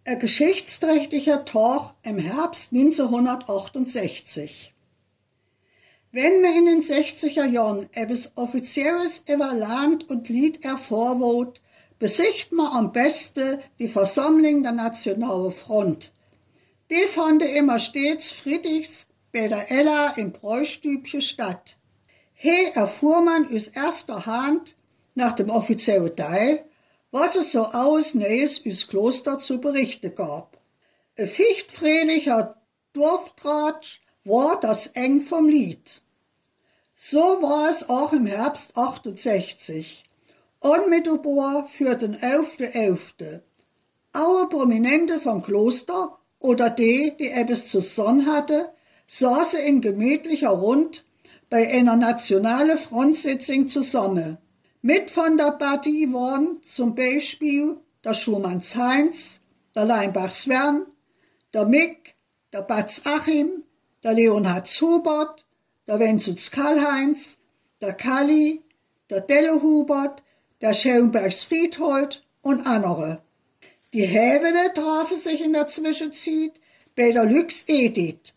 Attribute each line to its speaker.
Speaker 1: Ein geschichtsträchtiger Tag im Herbst 1968. Wenn man in den 60er Jahren etwas Offizielles über Land und Lied erfahren besicht man am besten die Versammlung der Nationalen Front. Die fand immer stets friedrichs bei der Ella im Bräustübchen statt. Hier erfuhr man aus erster Hand nach dem offiziellen Teil, was es so aus Neues aus Kloster zu berichten gab. Ein fichtfröhlicher Dorftratsch war das eng vom Lied. So war es auch im Herbst 68. Unmittelbar für den 11.11. Alle Prominente vom Kloster oder die etwas zu sagen hatte, saßen in gemütlicher Rund bei einer nationalen Frontsitzung zusammen. Mit von der Partie waren zum Beispiel der Schumanns Heinz, der Leimbach Sven, der Mick, der Batz Achim, der Leonhard Hubert, der Wenzel Karl-Heinz, der Kalli, der Delle Hubert, der Schönbergs Friedhold und andere. Die Hävele trafen sich in der Zwischenzeit bei der Lux Edith.